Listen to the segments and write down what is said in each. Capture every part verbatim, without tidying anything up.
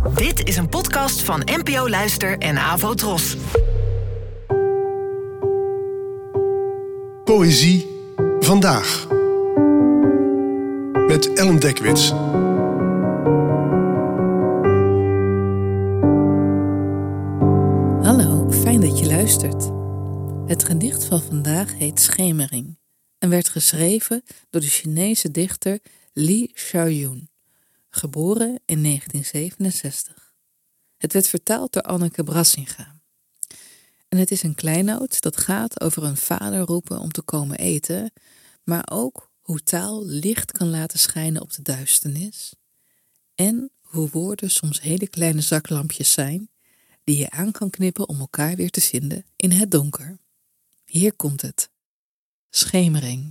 Dit is een podcast van N P O Luister en Avo Tros. Poëzie vandaag. Met Ellen Dekwits. Hallo, fijn dat je luistert. Het gedicht van vandaag heet Schemering en werd geschreven door de Chinese dichter Li Xiaoyun, geboren in negentien zevenenzestig. Het werd vertaald door Anneke Brassinga. En het is een kleinood dat gaat over een vader roepen om te komen eten, maar ook hoe taal licht kan laten schijnen op de duisternis en hoe woorden soms hele kleine zaklampjes zijn die je aan kan knippen om elkaar weer te vinden in het donker. Hier komt het. Schemering.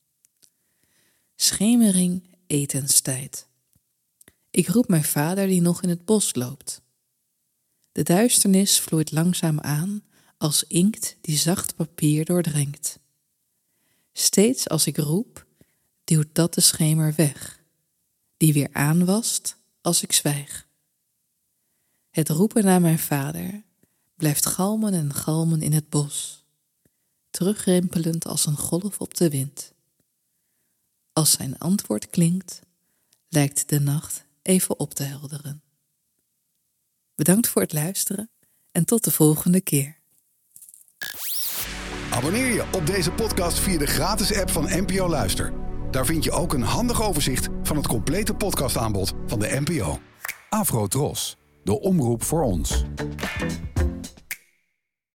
Schemering, etenstijd. Ik roep mijn vader die nog in het bos loopt. De duisternis vloeit langzaam aan als inkt die zacht papier doordringt. Steeds als ik roep, duwt dat de schemer weg, die weer aanwast als ik zwijg. Het roepen naar mijn vader blijft galmen en galmen in het bos, terugrimpelend als een golf op de wind. Als zijn antwoord klinkt, lijkt de nacht even op te helderen. Bedankt voor het luisteren en tot de volgende keer. Abonneer je op deze podcast via de gratis app van N P O Luister. Daar vind je ook een handig overzicht van het complete podcastaanbod van de N P O. Avo Tros, de omroep voor ons.